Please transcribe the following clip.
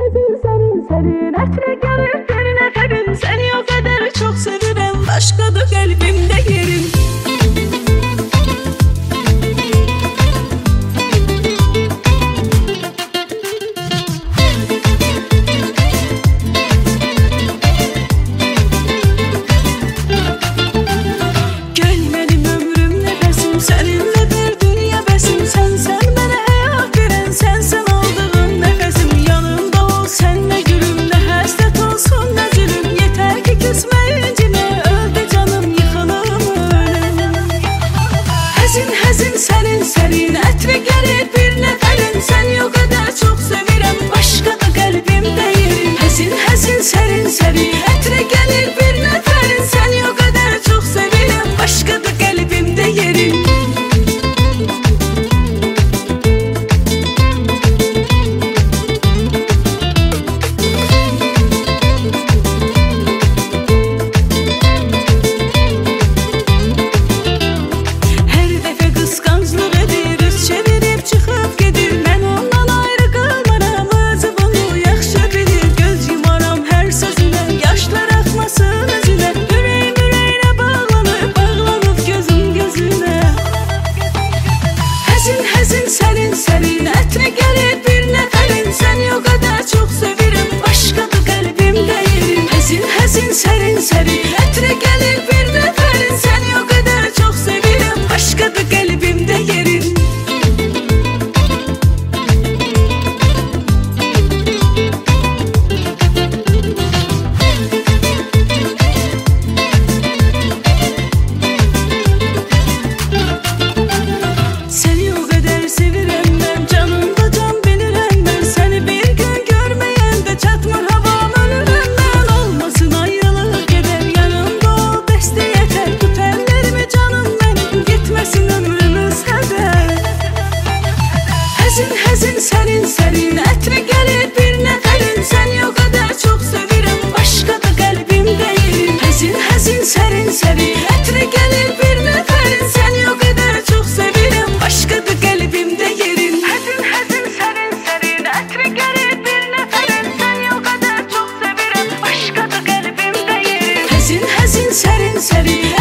hazin senin senin Ətrə gəlir bir nəfərin Səni o qədər çox sevirəm Başqadır qəlbimdə yerin Sənin sərin ətrə gəlir bir nəfərin Səni o qədər çox sevirəm Başqadır qəlbimdə yerin Həzin həzin sərin sərin ətrə gəlir bir nəfərin Səni o qədər çox sevirəm Başqadır qəlbimdə yerin Sənin sərin ətrə gəlir bir nəfərin Səni o qədər çox sevirəm Başqadır qəlbimdə yerin Həzin həzin sərin sərin ətrə gəlir bir nəfərin Səni o qədər çox sevirəm Başqadır qəlbimdə yerin Həzin sərin sərin ətrə gəlir bir nəfərin Səni o qədər çox sevirəm Başqadır qəlbimdə yerin Həzin həzin sərin sərin ətrə gəlir bir nəfərin Səni o qədər çox sevirəm Başqadır qəlbimdə yerin Həzin həzin sərin sərin ətrə gəlir bir nəfərin Səni o qədər çox sevirəm Başqadır qəlbimdə yerin Həzin həzin sərin sərin